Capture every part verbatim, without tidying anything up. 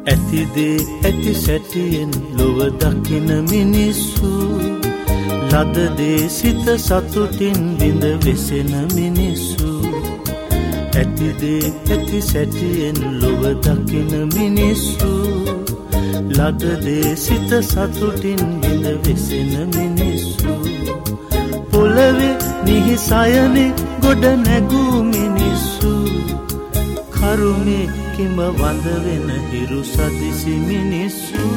ඇතිදේ ඇති සැටියෙන් ලොව දකින මිනිස්සු ලදදේ සිත සතුටින් බිඳ වෙසෙන මිනිස්සු ඇතිදේ ඇති සැටියෙන් ලොව දකින මිනිස්සු ලදදේ සිත සතුටින් බිඳ වෙසෙන මිනිස්සු පොළවේ නිහිසයනේ ගොඩ නැගූ මිනිස්සු කරුමේ කිම වඳ වෙන හිරු සදිසි මිනිස්සු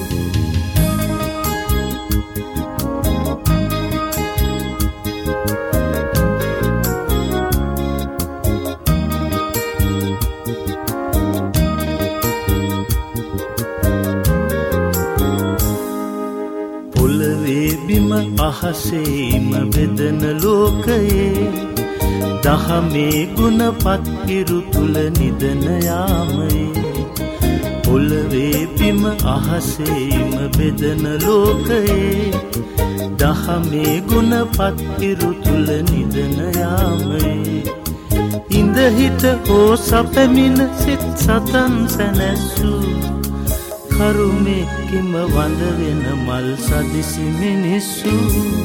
පොළවේ බිම අහසේම බෙදන ලෝකයේ දහමේ ගුණපත් හිරු තුල නිදන යාමයේ පොළවේ බිම අහසේම බෙදන ලෝකයේ දහමේ ගුණපත් හිරු තුල නිදන යාමයේ ඉඳ හිට හෝ සැපමින සිත් සතන් සැනැස්සූ කරුමේ කිම වඳ වෙන මල් සදිසි මිනිස්සු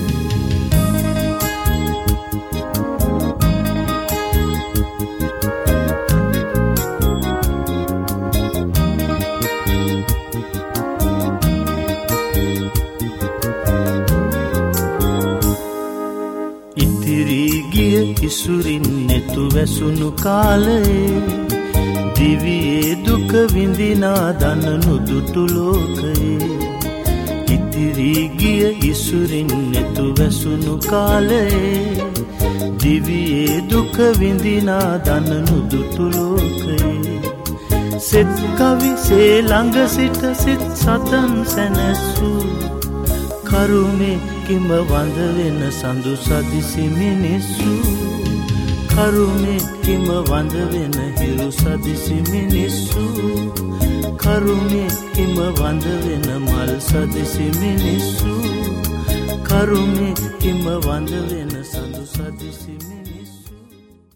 ඉතිරි ගිය ඉසුරින් නෙතු වැසුණු කාලයේ දිවියේ දුක විඳිනා දන නුදුටු ලෝකයේ ඉතිරි ගිය ඉසුරින් නෙතු වැසුණු කාලයේ දිවියේ දුක විඳිනා දන නුදුටු ලෝකයේ සෙත් කවි සේ ළඟ සිට සිත් සතන් සැනැස්සූ කරුමේ කිම වඳ වෙන සඳු සදිසි මිනිස්සු කරුමේ කිම වඳ වෙන හිරු සදිසි මිනිස්සු කරුමේ කිම වඳ වෙන මල් සදිසි මිනිස්සු කරුමේ කිම වඳ වෙන